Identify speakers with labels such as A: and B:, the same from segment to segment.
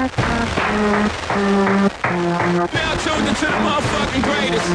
A: Now tuned into the motherfucking greatest.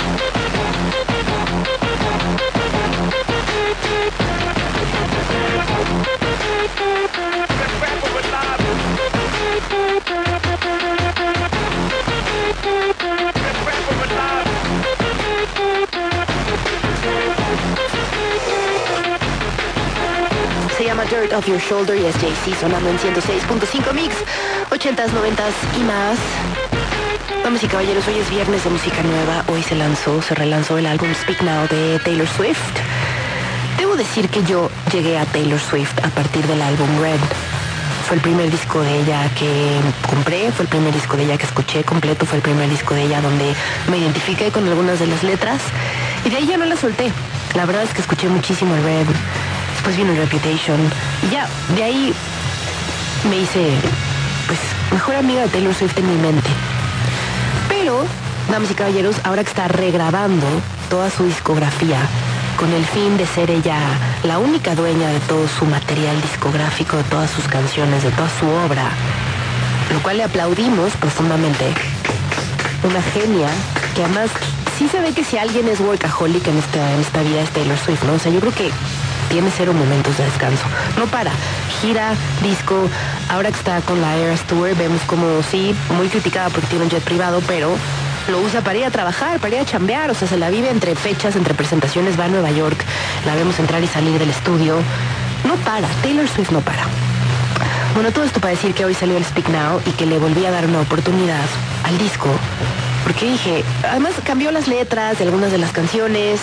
B: Se llama Dirt Off Your Shoulder y es Jay-Z sonando en 106.5 Mix, 80s, 90s y más. Damas y caballeros, hoy es viernes de música nueva. Hoy se relanzó el álbum Speak Now de Taylor Swift. Debo decir que yo llegué a Taylor Swift a partir del álbum Red. Fue el primer disco de ella que compré, fue el primer disco de ella que escuché completo, fue el primer disco de ella donde me identifiqué con algunas de las letras y de ahí ya no la solté. La verdad es que escuché muchísimo el Red, después vino el Reputation y ya, de ahí me hice, pues, mejor amiga de Taylor Swift en mi mente. Pero, damas y caballeros, ahora que está regrabando toda su discografía con el fin de ser ella la única dueña de todo su material discográfico, de todas sus canciones, de toda su obra, lo cual le aplaudimos profundamente. Una genia que además sí se ve que si alguien es workaholic en esta vida es Taylor Swift, ¿no? O sea, yo creo que tiene 0 momentos de descanso. No para. Gira, disco, ahora que está con la Eras Tour, vemos como sí, muy criticada porque tiene un jet privado, pero lo usa para ir a trabajar, para ir a chambear, o sea, se la vive entre fechas, entre presentaciones, va a Nueva York, la vemos entrar y salir del estudio. No para, Taylor Swift no para. Bueno, todo esto para decir que hoy salió el Speak Now y que le volví a dar una oportunidad al disco, porque dije, además cambió las letras de algunas de las canciones,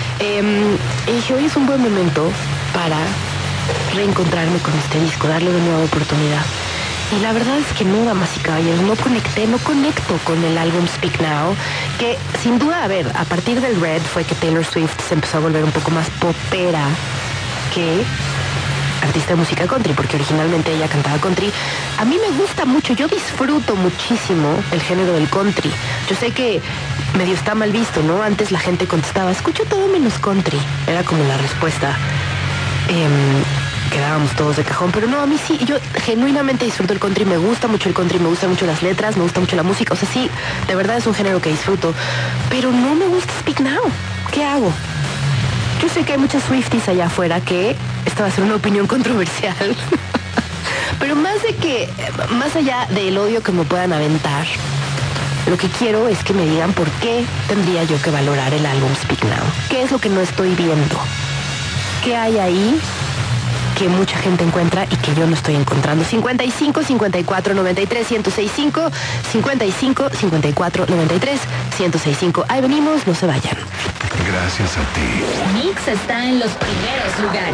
B: y dije, hoy es un buen momento para reencontrarme con este disco, darle una nueva oportunidad. Y la verdad es que no, damas y caballeros, no conecto con el álbum Speak Now, que sin duda, a ver, a partir del Red fue que Taylor Swift se empezó a volver un poco más popera que artista de música country, porque originalmente ella cantaba country. A mí me gusta mucho, yo disfruto muchísimo el género del country. Yo sé que medio está mal visto, ¿no? Antes la gente contestaba, escucho todo menos country. Era como la respuesta. Quedábamos todos de cajón, pero no, a mí sí, yo genuinamente disfruto el country, me gusta mucho el country, me gustan mucho las letras, me gusta mucho la música, o sea, sí, de verdad es un género que disfruto, pero no me gusta Speak Now. ¿Qué hago? Yo sé que hay muchas Swifties allá afuera que esta va a ser una opinión controversial, pero más allá del odio que me puedan aventar, lo que quiero es que me digan por qué tendría yo que valorar el álbum Speak Now. ¿Qué es lo que no estoy viendo? ¿Qué hay ahí que mucha gente encuentra y que yo no estoy encontrando? 55 54 93 1065, 55 54 93 1065. Ahí venimos, no se vayan.
C: Gracias a ti.
D: Mix está en los primeros lugares.